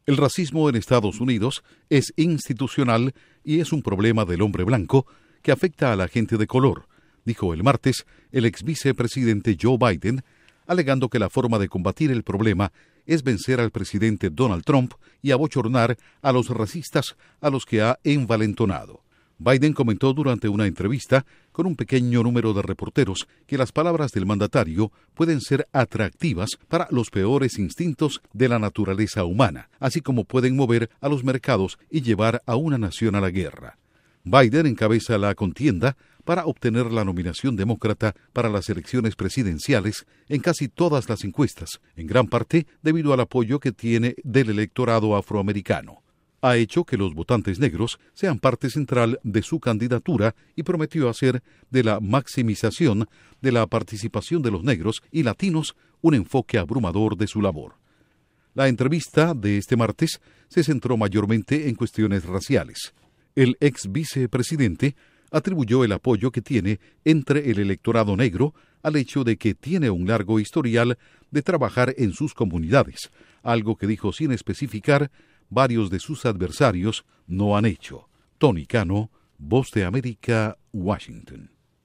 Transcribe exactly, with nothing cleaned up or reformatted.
El racismo en Estados Unidos es institucional y es un problema del hombre blanco que afecta a la gente de color, dijo el martes el ex vicepresidente Joe Biden, alegando que la forma de combatir el problema es vencer al presidente Donald Trump y abochornar a los racistas a los que ha envalentonado. Biden comentó durante una entrevista con un pequeño número de reporteros que las palabras del mandatario pueden ser atractivas para los peores instintos de la naturaleza humana, así como pueden mover a los mercados y llevar a una nación a la guerra. Biden encabeza la contienda para obtener la nominación demócrata para las elecciones presidenciales en casi todas las encuestas, en gran parte debido al apoyo que tiene del electorado afroamericano. Ha hecho que los votantes negros sean parte central de su candidatura y prometió hacer de la maximización de la participación de los negros y latinos un enfoque abrumador de su labor. La entrevista de este martes se centró mayormente en cuestiones raciales. El ex vicepresidente atribuyó el apoyo que tiene entre el electorado negro al hecho de que tiene un largo historial de trabajar en sus comunidades, algo que dijo sin especificar varios de sus adversarios no han hecho. Tony Cano, Voz de América, Washington.